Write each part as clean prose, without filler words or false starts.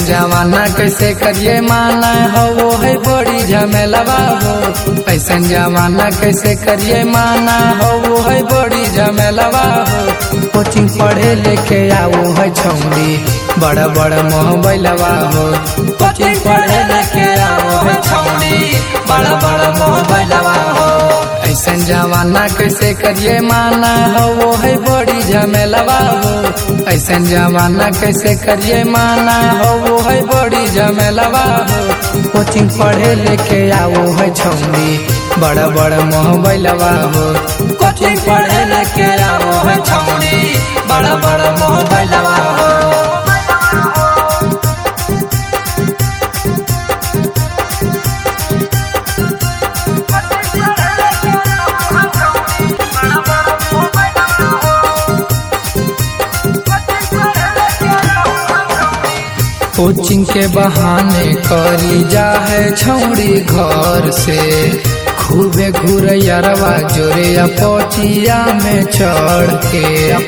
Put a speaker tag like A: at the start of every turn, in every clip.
A: जमाना कैसे करिए माना हो वो है बड़ी झमेलवा हो। ऐसन जमाना कैसे करिए माना हो वो है बड़ी झमेलवा हो। कोचिंग पढ़े लेके आओ है छौड़ी बड़ा बड़ा मोबाइलवा हो। कोचिंग पढ़े लेके आओ है छौड़ी बड़ा बड़ा मोबाइलवा हो। ऐसन जमाना कैसे करिए माना हो वो है बड़ी झमेलवा हो। ऐसन जमाना कैसे करिए माना हो वो है बड़ी झमेलवा हो। कोचिंग पढ़े लेके आओ है छौड़ी बड़ा बड़ा मोबाइलवा हो। कोचिंग पढ़े लेके आओ है छौड़ी बड़ा बड़ा मोबाइलवा हो। कोचिंग के बहाने करी जा है छौड़ी घर से। खूबे घुरैयरवा जोरे अपोचिया में चढ़ के।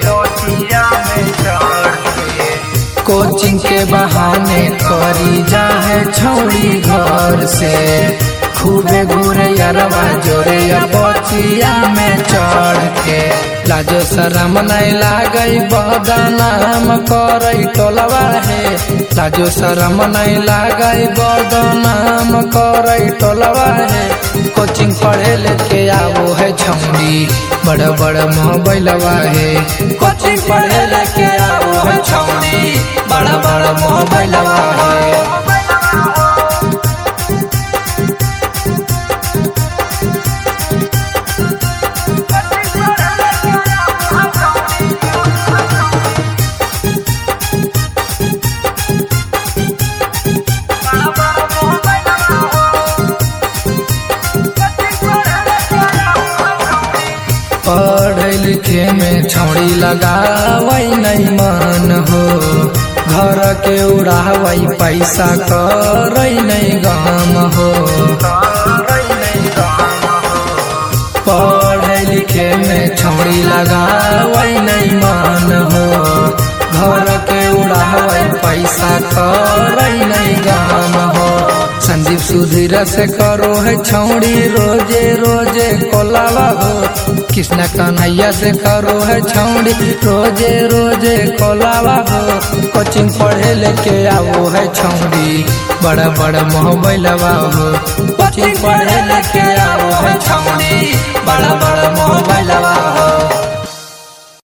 A: कोचिंग के बहाने करी जा है छौड़ी घर से। खूबे घुरैयरवा जोरे अपोचिया में चढ़ के। लाजो शरम नहीं लागई बदनाम करई टोलवा है। लाजो शरम नहीं लागई बदनाम करई टोलवा है। कोचिंग पढ़े लेके आओ है छौड़ी बड़ा बड़ा मोबाइलवा है। कोचिंग पढ़े लेके आओ है छौड़ी बड़ा बड़ा मोबाइलवा है। पढ़े लिखे में छौड़ी लगावई नहीं मन हो। घर के उड़ावई पैसा करई नहीं गम हो। पढ़े लिखे में छौड़ी लगावई नहीं मन हो। घर के उड़ावई पैसा करई नहीं गम हो। संदीप सुधीर से करो है छौड़ी रोजे रोजे कोलावा हो। कृष्णा कन्हैया से करो है छौड़ी रोजे रोजे कोलावा हो। कोचिंग पढ़े लेके आओ है छौड़ी बड़ा बड़ा मोबाइलवा हो। कोचिंग पढ़े लेके आओ